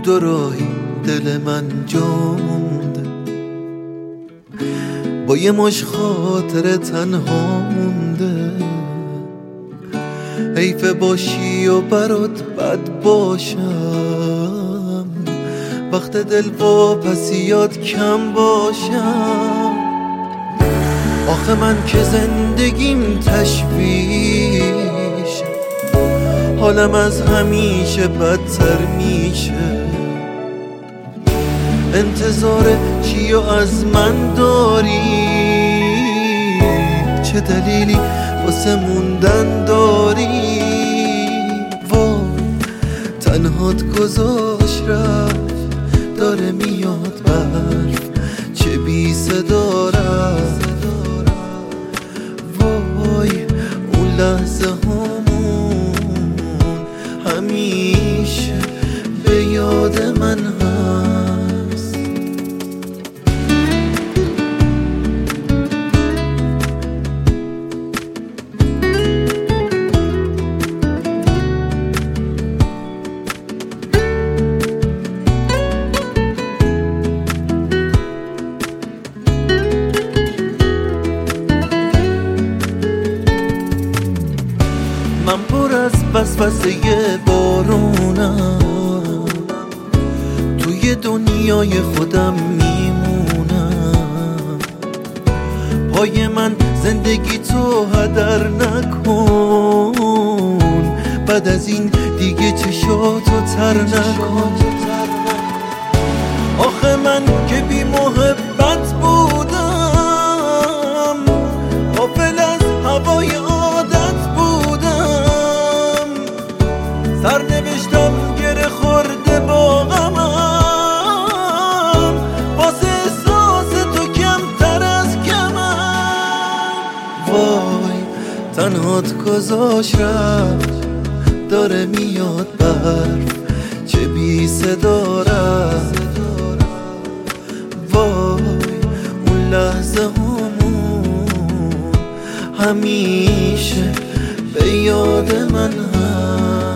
دو راهی دل من جا مونده، با یه مش خاطر تنها مونده. حیفه باشی و برات بد باشم، وقت دل واپسیات کم باشم. آخه من که زندگیم تشویشه، حالم از همیشه بدتر میشه. انتظار چی و از من داری؟ چه دلیلی واسه موندن داری؟ وای تنهات گذاشت رفت، داره میاد برف چه بی صدا رفت. وای اون لحظه همون همیشه به یاد من هست. من پر از وسوسه بارونم، توی دنیای خودم میمونم. پای من زندگی تو هدر نکن، بعد از این دیگه چشاتو تر نکن. آخه من که بی محبت بودم، غافل از هوای عادت بودم. سر نوشتم گره خورده با غمم، واسه احساس تو کمتر از کمم. وای تنهات گذاشت رفت، داره میاد برف چه بی صدا رفت. وای اون لحظه همون همیشه به یاد من هست.